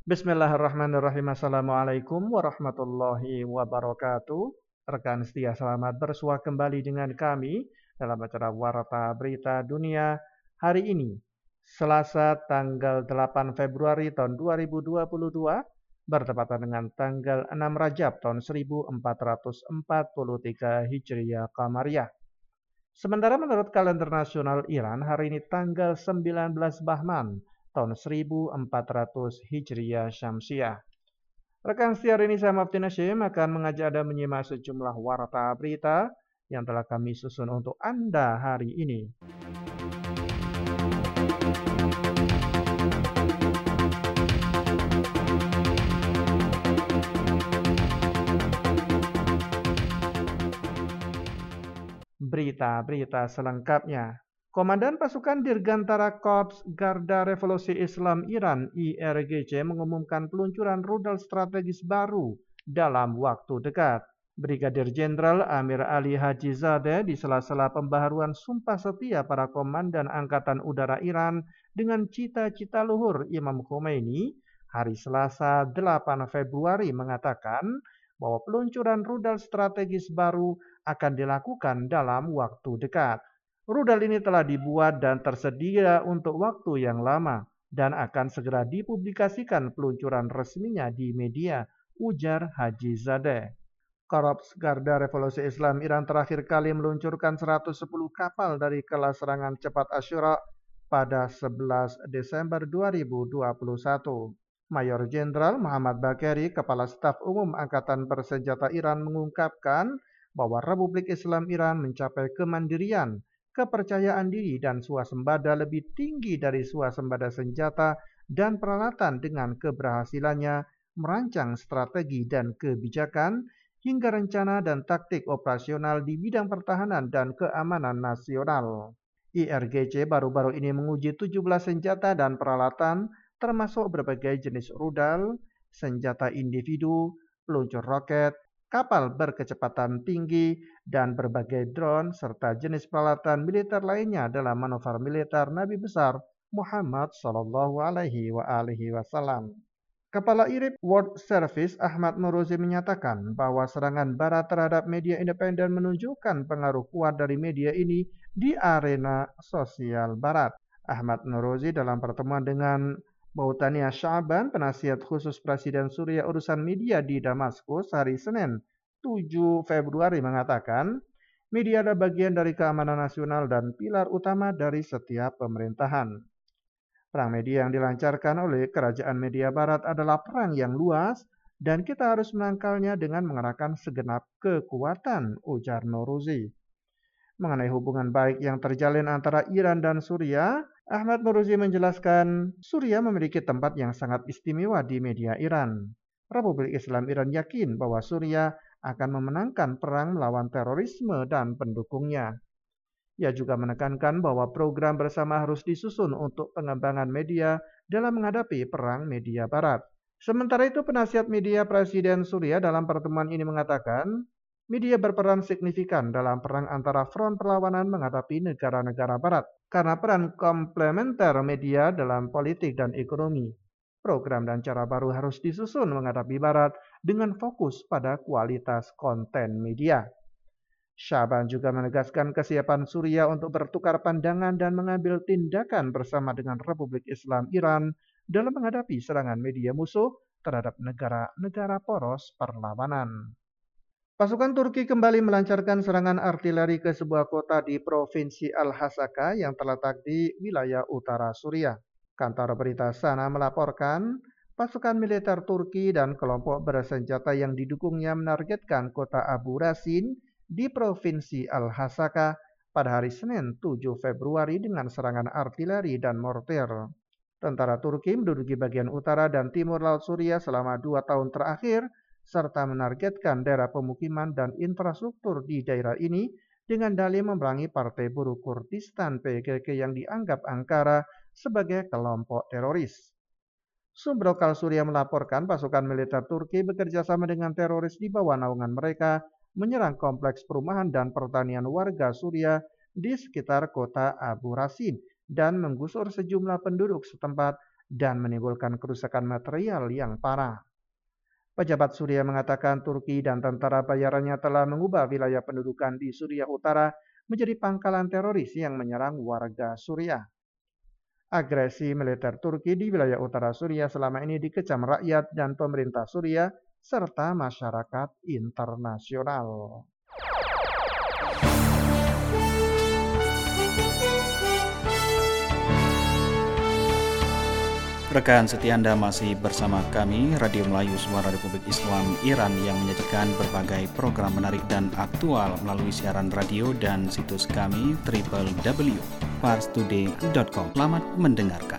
Bismillahirrahmanirrahim. Assalamualaikum warahmatullahi wabarakatuh. Rekan setia, selamat bersua kembali dengan kami dalam acara Warta Berita Dunia hari ini, Selasa tanggal 8 Februari tahun 2022, bertepatan dengan tanggal 6 Rajab tahun 1443 Hijriah Qamariyah. Sementara menurut kalender nasional Iran, hari ini tanggal 19 Bahman tahun 1400 Hijriah Syamsiah. Rekan setia, ini saya Maftin Hashim akan mengajak Anda menyimak sejumlah warta berita yang telah kami susun untuk Anda hari ini. Berita-berita selengkapnya. Komandan Pasukan Dirgantara Korps Garda Revolusi Islam Iran (IRGC) mengumumkan peluncuran rudal strategis baru dalam waktu dekat. Brigadir Jenderal Amir Ali Hajizadeh di sela-sela pembaharuan sumpah setia para komandan Angkatan Udara Iran dengan cita-cita luhur Imam Khomeini hari Selasa 8 Februari mengatakan bahwa peluncuran rudal strategis baru akan dilakukan dalam waktu dekat. Rudal ini telah dibuat dan tersedia untuk waktu yang lama dan akan segera dipublikasikan peluncuran resminya di media, ujar Hajizadeh. Korps Garda Revolusi Islam Iran terakhir kali meluncurkan 110 kapal dari kelas serangan cepat Asyura pada 11 Desember 2021. Mayor Jenderal Muhammad Bakeri, Kepala Staf Umum Angkatan Bersenjata Iran, mengungkapkan bahwa Republik Islam Iran mencapai kemandirian, kepercayaan diri dan swasembada lebih tinggi dari swasembada senjata dan peralatan dengan keberhasilannya merancang strategi dan kebijakan hingga rencana dan taktik operasional di bidang pertahanan dan keamanan nasional. IRGC baru-baru ini menguji 17 senjata dan peralatan termasuk berbagai jenis rudal, senjata individu, peluncur roket, kapal berkecepatan tinggi, dan berbagai drone, serta jenis peralatan militer lainnya dalam manuver militer Nabi besar Muhammad SAW. Kepala IRIB World Service Ahmad Nuruzi menyatakan bahwa serangan Barat terhadap media independen menunjukkan pengaruh kuat dari media ini di arena sosial Barat. Ahmad Nuruzi dalam pertemuan dengan Bautania Syaban, penasihat khusus Presiden Suriah urusan media di Damaskus hari Senin 7 Februari mengatakan, media adalah bagian dari keamanan nasional dan pilar utama dari setiap pemerintahan. Perang media yang dilancarkan oleh kerajaan media barat adalah perang yang luas dan kita harus menangkalnya dengan mengerahkan segenap kekuatan, ujar Nuruzi. Mengenai hubungan baik yang terjalin antara Iran dan Suriah, Ahmad Nuruzi menjelaskan Suriah memiliki tempat yang sangat istimewa di media Iran. Republik Islam Iran yakin bahwa Suriah akan memenangkan perang melawan terorisme dan pendukungnya. Ia juga menekankan bahwa program bersama harus disusun untuk pengembangan media dalam menghadapi perang media barat. Sementara itu, penasihat media Presiden Suriah dalam pertemuan ini mengatakan, media berperan signifikan dalam perang antara front perlawanan menghadapi negara-negara barat karena peran komplementer media dalam politik dan ekonomi. Program dan cara baru harus disusun menghadapi barat dengan fokus pada kualitas konten media. Syaban juga menegaskan kesiapan Suriah untuk bertukar pandangan dan mengambil tindakan bersama dengan Republik Islam Iran dalam menghadapi serangan media musuh terhadap negara-negara poros perlawanan. Pasukan Turki kembali melancarkan serangan artileri ke sebuah kota di Provinsi Al-Hasaka yang terletak di wilayah utara Suriah. Kantor berita sana melaporkan, pasukan militer Turki dan kelompok bersenjata yang didukungnya menargetkan kota Abu Rasin di Provinsi Al-Hasaka pada hari Senin 7 Februari dengan serangan artileri dan mortir. Tentara Turki menduduki bagian utara dan timur Laut Suriah selama 2 tahun terakhir, serta menargetkan daerah pemukiman dan infrastruktur di daerah ini dengan dalih memerangi Partai Buruh Kurdistan PKK yang dianggap Ankara sebagai kelompok teroris. Sumber lokal Suriah melaporkan pasukan militer Turki bekerja sama dengan teroris di bawah naungan mereka menyerang kompleks perumahan dan pertanian warga Suriah di sekitar kota Abu Rasin dan menggusur sejumlah penduduk setempat dan menimbulkan kerusakan material yang parah. Pejabat Suriah mengatakan Turki dan tentara bayarannya telah mengubah wilayah pendudukan di Suriah Utara menjadi pangkalan teroris yang menyerang warga Suriah. Agresi militer Turki di wilayah utara Suriah selama ini dikecam rakyat dan pemerintah Suriah serta masyarakat internasional. Rekan setia Anda masih bersama kami, Radio Melayu Suara Republik Islam Iran yang menyajikan berbagai program menarik dan aktual melalui siaran radio dan situs kami www.parstoday.com. Selamat mendengarkan.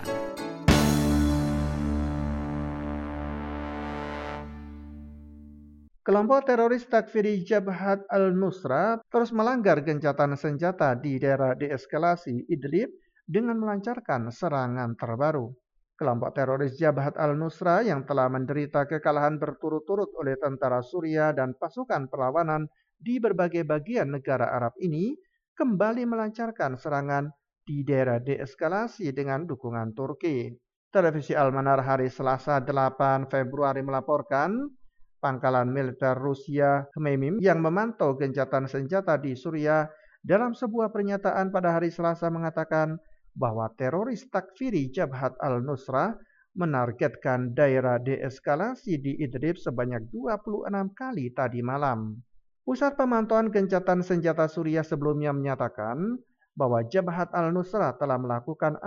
Kelompok teroris Takfiri Jabhat al-Nusra terus melanggar gencatan senjata di daerah deeskalasi Idlib dengan melancarkan serangan terbaru. Kelompok teroris Jabhat al-Nusra yang telah menderita kekalahan berturut-turut oleh tentara Suriah dan pasukan perlawanan di berbagai bagian negara Arab ini kembali melancarkan serangan di daerah deeskalasi dengan dukungan Turki. Televisi Al-Manar hari Selasa 8 Februari melaporkan pangkalan militer Rusia Khmeimim yang memantau gencatan senjata di Suriah dalam sebuah pernyataan pada hari Selasa mengatakan bahwa teroris Takfiri Jabhat al-Nusra menargetkan daerah deeskalasi di Idlib sebanyak 26 kali tadi malam. Pusat pemantauan gencatan senjata Suriah sebelumnya menyatakan bahwa Jabhat al-Nusra telah melakukan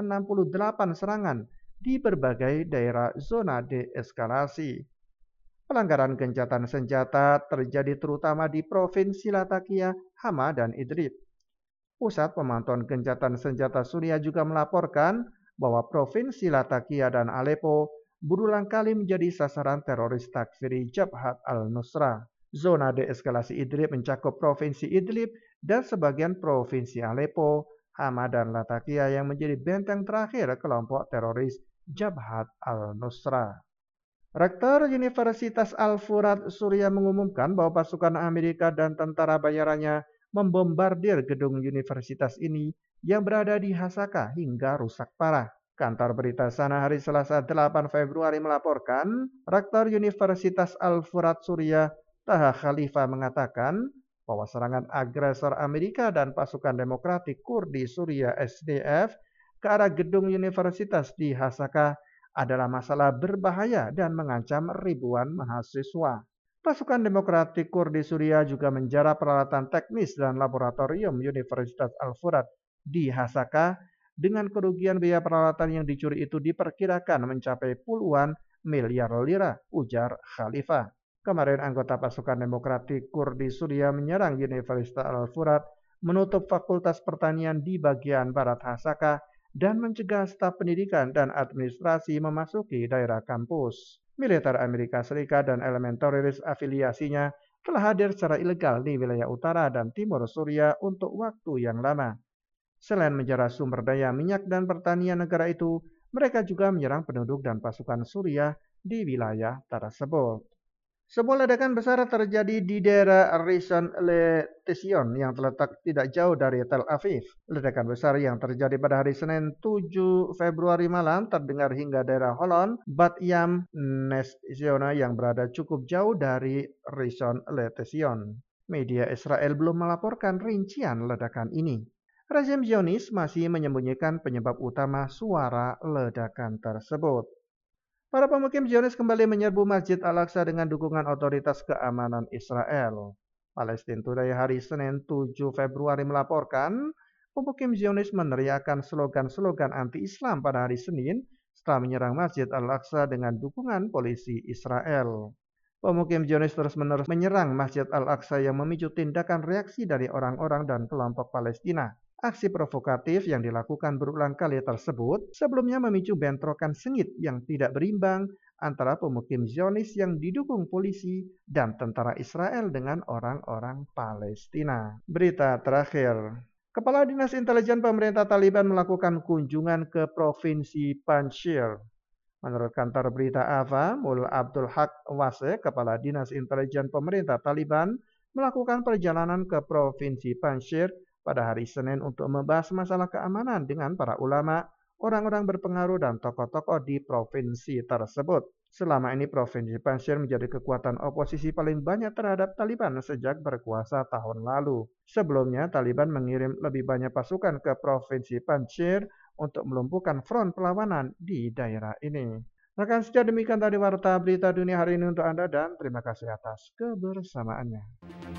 68 serangan di berbagai daerah zona deeskalasi. Pelanggaran gencatan senjata terjadi terutama di Provinsi Latakia, Hama, dan Idlib. Pusat pemantauan gencatan senjata Suriah juga melaporkan bahwa Provinsi Latakia dan Aleppo berulang kali menjadi sasaran teroris Takfiri Jabhat al-Nusra. Zona deeskalasi Idlib mencakup Provinsi Idlib dan sebagian Provinsi Aleppo, Hama, dan Latakia yang menjadi benteng terakhir kelompok teroris Jabhat al-Nusra. Rektor Universitas Al-Furat Suriah mengumumkan bahwa pasukan Amerika dan tentara bayarannya membombardir gedung universitas ini yang berada di Hasaka hingga rusak parah. Kantor berita Sana hari Selasa 8 Februari melaporkan, Rektor Universitas Al-Furat Suriah Taha Khalifa mengatakan bahwa serangan agresor Amerika dan pasukan demokratik Kurdi Suriah SDF ke arah gedung universitas di Hasaka adalah masalah berbahaya dan mengancam ribuan mahasiswa. Pasukan Demokratik Kurdi Suriah juga menjarah peralatan teknis dan laboratorium Universitas Al-Furat di Hasaka dengan kerugian biaya peralatan yang dicuri itu diperkirakan mencapai puluhan miliar lira, ujar Khalifah. Kemarin anggota pasukan Demokratik Kurdi Suriah menyerang Universitas Al-Furat, menutup Fakultas Pertanian di bagian barat Hasaka, dan mencegah staf pendidikan dan administrasi memasuki daerah kampus. Militer Amerika Serikat dan elemen teroris afiliasinya telah hadir secara ilegal di wilayah utara dan timur Suriah untuk waktu yang lama. Selain menjarah sumber daya minyak dan pertanian negara itu, mereka juga menyerang penduduk dan pasukan Suriah di wilayah tersebut. Sebuah ledakan besar terjadi di daerah Rishon LeZion yang terletak tidak jauh dari Tel Aviv. Ledakan besar yang terjadi pada hari Senin 7 Februari malam terdengar hingga daerah Holon, Bat Yam, Nes Ziona yang berada cukup jauh dari Rishon LeZion. Media Israel belum melaporkan rincian ledakan ini. Rezim Zionis masih menyembunyikan penyebab utama suara ledakan tersebut. Para pemukim Zionis kembali menyerbu Masjid Al-Aqsa dengan dukungan otoritas keamanan Israel. Palestine Today hari Senin 7 Februari melaporkan, pemukim Zionis meneriakkan slogan-slogan anti-Islam pada hari Senin setelah menyerang Masjid Al-Aqsa dengan dukungan polisi Israel. Pemukim Zionis terus-menerus menyerang Masjid Al-Aqsa yang memicu tindakan reaksi dari orang-orang dan kelompok Palestina. Aksi provokatif yang dilakukan berulang kali tersebut sebelumnya memicu bentrokan sengit yang tidak berimbang antara pemukim Zionis yang didukung polisi dan tentara Israel dengan orang-orang Palestina. Berita terakhir. Kepala Dinas Intelijen Pemerintah Taliban melakukan kunjungan ke Provinsi Panjshir. Menurut kantor berita AFA, Mullah Abdul Haq Wase, Kepala Dinas Intelijen Pemerintah Taliban, melakukan perjalanan ke Provinsi Panjshir pada hari Senin untuk membahas masalah keamanan dengan para ulama, orang-orang berpengaruh dan tokoh-tokoh di provinsi tersebut. Selama ini Provinsi Panjshir menjadi kekuatan oposisi paling banyak terhadap Taliban sejak berkuasa tahun lalu. Sebelumnya, Taliban mengirim lebih banyak pasukan ke Provinsi Panjshir untuk melumpuhkan front perlawanan di daerah ini. Rekan sejak demikian tadi warta berita dunia hari ini untuk Anda dan terima kasih atas kebersamaannya.